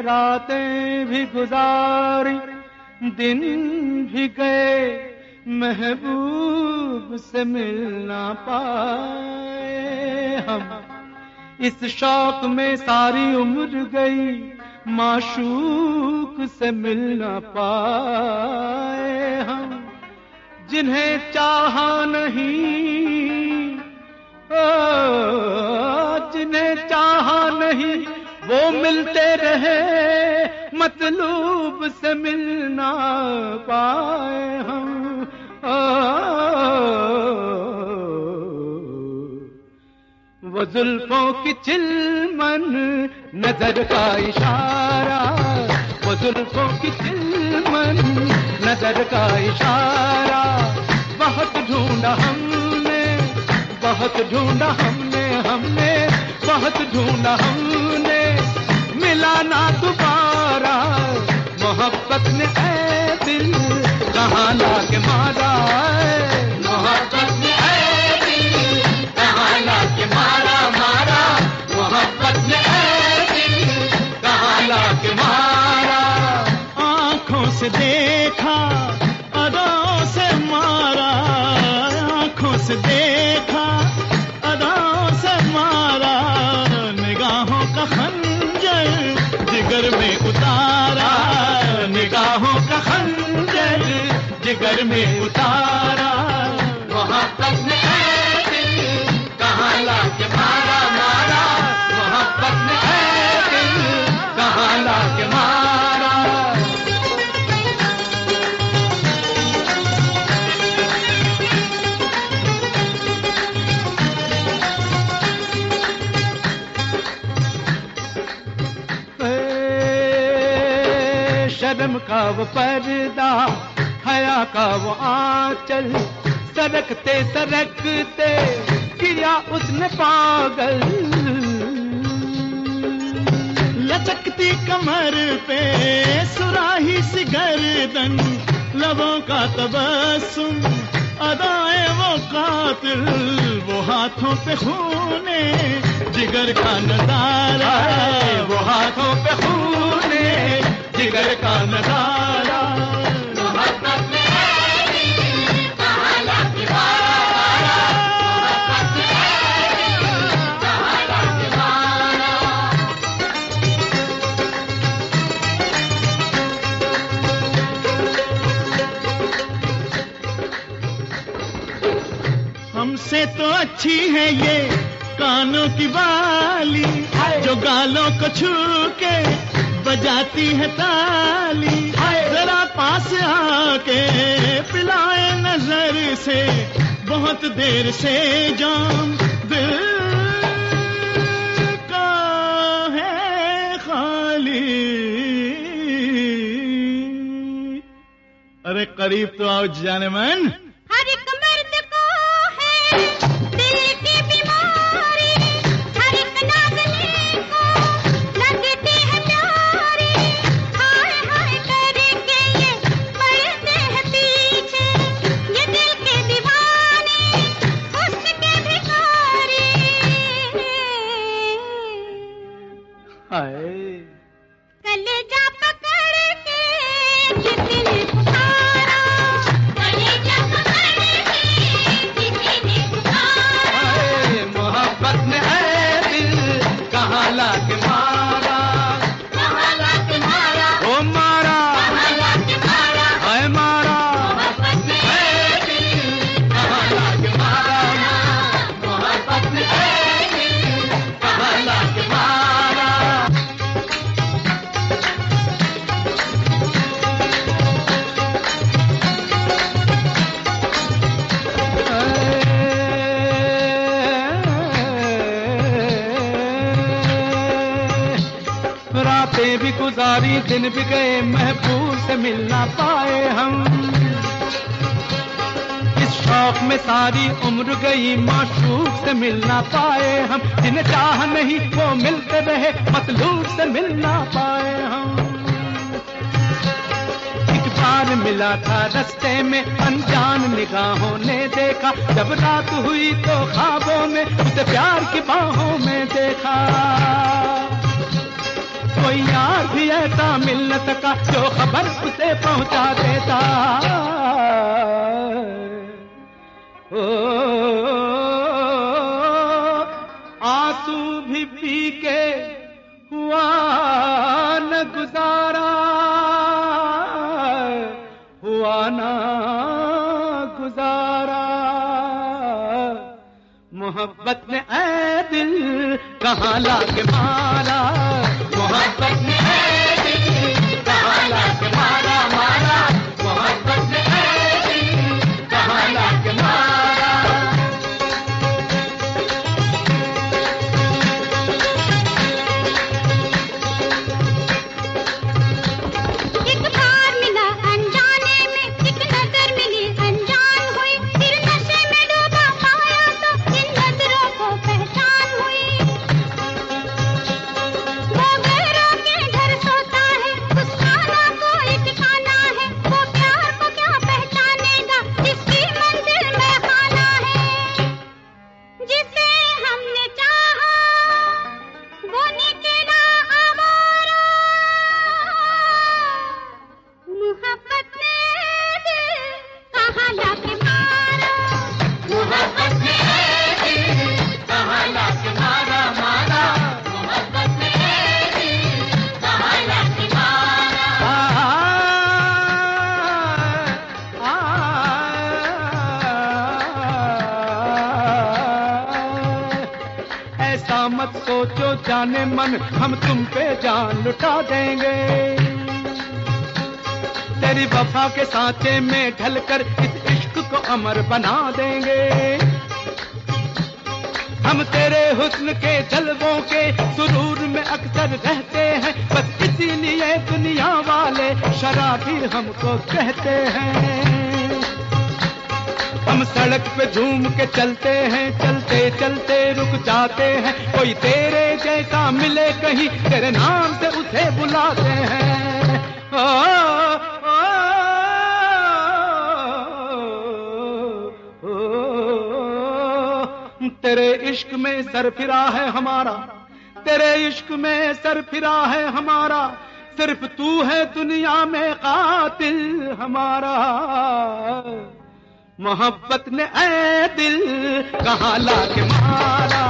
रातें भी गुजारी, दिन भी गए, महबूब से मिल ना पाए हम। इस शौक में सारी उम्र गई, माशूक से मिल ना पाए हम। जिन्हें चाहा नहीं, जिन्हें चाहा नहीं, वो मिलते रहे, मतलूब से मिल ना पाए हम। वो जुल्फों की चिलमन, नजर का इशारा, वो जुल्फों की चिलमन, नजर का इशारा। बहुत ढूंढा हमने, बहुत ढूंढा हमने, हमने बहुत ढूंढा हमने, मिला ना दोबारा। मोहब्बत ने ऐ दिल कहाँ लाके मारा, मोहब्बत ने ऐ दिल कहाँ लाके मारा, मारा। मोहब्बत ने ऐ दिल कहाँ लाके मारा। आँखों से देखा, अदाओं से मारा, आँखों से देखा, अदाओं से मारा। निगाहों का खंजर जिगर में उतारा, निगाहों का खंजर जिगर में उतारा। मोहब्बत ने ऐ दिल कहाँ लाके मारा, मारा। मोहब्बत ने ऐ दिल कहाँ लाके मारा। शर्म का वो पर्दा, हया का वो आंचल, सरकते सरकते किया उसने पागल। लचकती कमर पे सुराही सी गर्दन, लबों का तबस्सुम, अदाएं वो कातिल। वो हाथों पे खूने जिगर का नजारा, वो हाथों पे खूने जिगर का नजारा। मोहब्बत में ऐ दिल कहाँ लाके मारा, मोहब्बत में ऐ दिल कहाँ लाके मारा। हमसे तो अच्छी है ये कानों की बाली, जो गालों को छू के बजाती है ताली। जरा पास आके पिलाए नजर से, बहुत देर से जाम दिल का है खाली। अरे करीब तो आओ जाने मन। हर एक मर्द को है दिल की बीमारी, हर एक नाज़नीन को लगती है प्यारी। हाय हाय करके ये पड़ते हैं पीछे, ये दिल के दीवाने, उसके भिखारी। हाय कलेजा पकड़ के किसी ने पुकारा, कलेजा पकड़ के किसी ने पुकारा। हाय, मोहब्बत ने ऐ दिल कहाँ लाके मारा, कहाँ लाके मारा, ओ मारा, कहाँ लाके मारा। हाय मारा। मोहब्बत ने ऐ दिल कहाँ लाके मारा, मोहब्बत ने ऐ दिल कहाँ लाके मारा। रातें भी गुजारी, दिन भी गए, महबूब से मिल ना पाए हम। इस शौक में सारी उम्र गई, माशूक से मिल ना पाए हम। जिन्हें चाह नहीं वो मिलते रहे, मतलूब से मिल ना पाए हम। एक बार मिला था रास्ते में, अनजान निगाहों ने देखा। जब रात हुई तो ख्वाबों में उसे प्यार की बाहों में देखा। कोई यार भी ऐसा मिल न सका जो खबर उसे पहुंचा देता। ओ आंसू भी पी के हुआ न गुजारा, हुआ ना गुजारा। मोहब्बत ने ऐ दिल कहाँ लाके मारा, मोहब्बत ने ऐ दिल कहाँ लाके मारा, मारा। मोहब्बत ने ऐ दिल कहाँ लाके मारा। एक बार मिला अनजाने में, एक नजर मिली अनजान हुई, फिर नशे में डूबा पाया तो इन नजरों को पहचान हुई। वो गैरों के घर सोता है, उस खाना को एक खाना है, वो प्यार को क्या पहचानेगा जिसकी मंजिल में खाना है। जिसे हमने चाहा वो निकला आवारा, मोहब्बत ने दिल कहाँ लाके मारा, मोहब्बत ने दिल कहाँ लाके मारा, मारा। मोहब्बत ने दिल कहाँ लाके मारा। ऐसा मत सोचो जाने मन हम तुम पे जान लुटा देंगे, तेरी वफा के सांचे में ढलकर इस इश्क को अमर बना देंगे। हम तेरे हुस्न के जलवों के सुरूर में अक्सर रहते हैं, बस इसीलिए दुनिया वाले शराबी हमको कहते हैं। हम सड़क पे झूम के चलते हैं, चलते चलते रुक जाते हैं, कोई तेरे जैसा मिले कहीं तेरे नाम से उसे बुलाते हैं। ओ, ओ, ओ, तेरे इश्क में सर फिरा है हमारा, तेरे इश्क में सर फिरा है हमारा, सिर्फ तू है दुनिया में कातिल हमारा। मोहब्बत ने ऐ दिल कहाँ लाके मारा,